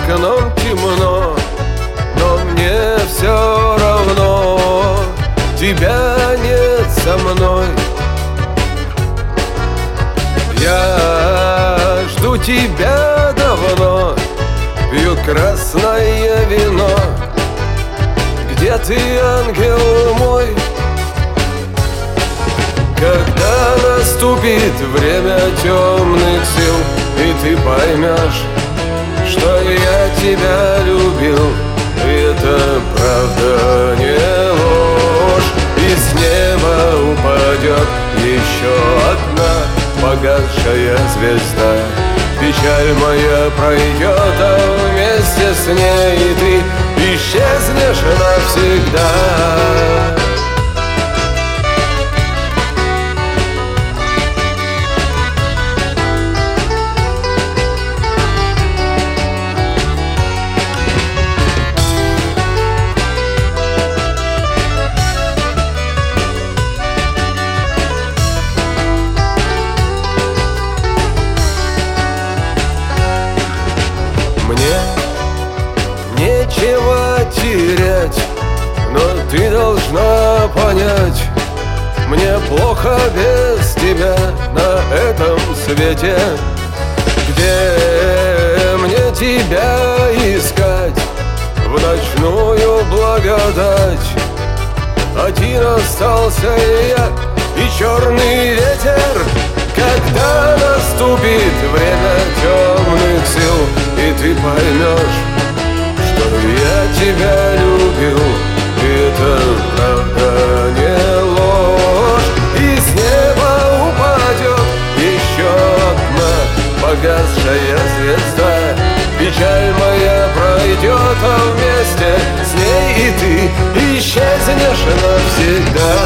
окном темно, но мне все равно, тебя нет со мной. Я жду тебя давно, пью красное вино. Где ты, ангел мой? Когда наступит время темных сил, и ты поймешь, что я тебя любил, и это правда не ложь. И с неба упадет еще одна погасшая звезда. Печаль моя пройдет, а вместе с ней ты исчезнешь навсегда. Мне нечего терять, но ты должна понять, мне плохо без тебя на этом свете. Где мне тебя искать в ночную благодать? Один остался я и черный ветер. Когда наступит время темных сил, и ты поймешь, что я тебя любил, и это правда не ложь. И с неба упадет еще одна погасшая звезда. Печаль моя пройдет, а вместе с ней и ты исчезнешь навсегда.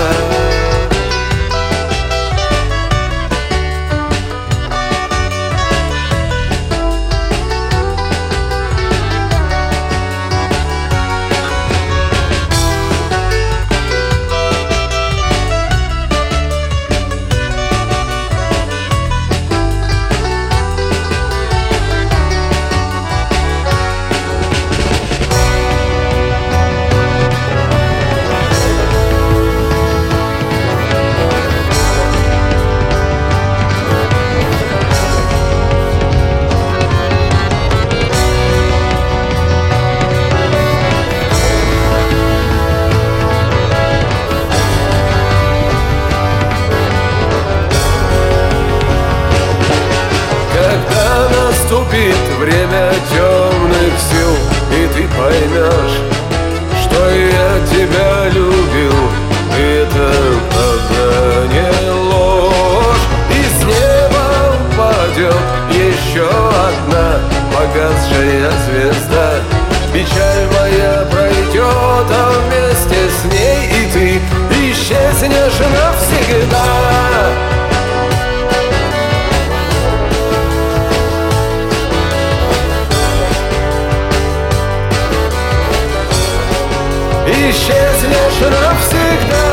Наступит время темных сил, и ты поймешь, что я тебя любил, и это правда не ложь. И с неба упадет еще одна погасшая звезда. Печаль моя пройдет, а вместе с ней и ты исчезнешь навсегда. Исчезнешь навсегда.